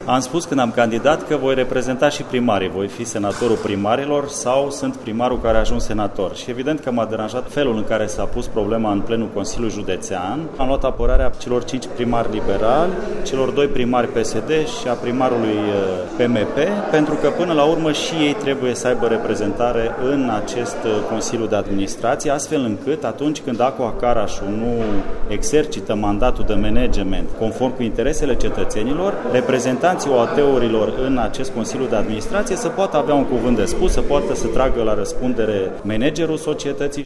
Am spus când am candidat că voi reprezenta și primarii, voi fi senatorul primarilor sau sunt primarul care a ajuns senator. Și evident că m-a deranjat felul în care s-a pus problema în plenul Consiliului Județean. Am luat apărarea celor 5 primari liberali, celor 2 primari PSD și a primarului PMP, pentru că până la urmă și ei trebuie să aibă reprezentare în acest Consiliu de Administrație, astfel încât atunci când Aqua Carașul nu exercită mandatul de management conform cu interesele cetățenilor, reprezentanții OAT-urilor în acest Consiliu de Administrație să poată avea un cuvânt de spus, să poată să tragă la răspundere managerul societății.